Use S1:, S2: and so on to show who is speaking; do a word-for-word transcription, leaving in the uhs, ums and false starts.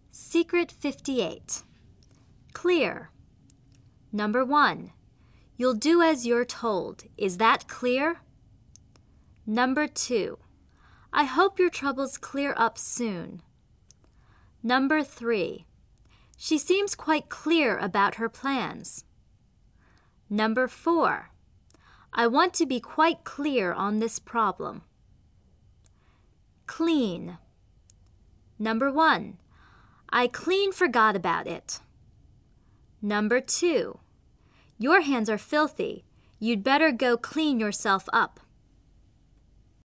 S1: Secret fifty-eight. Clear. Number one. You'll do as you're told. Is that clear? Number two. I hope your troubles clear up soon. Number three. She seems quite clear about her plans. Number four. I want to be quite clear on this problem. Clean. Number one. I clean forgot about it. Number two. Your hands are filthy. You'd better go clean yourself up.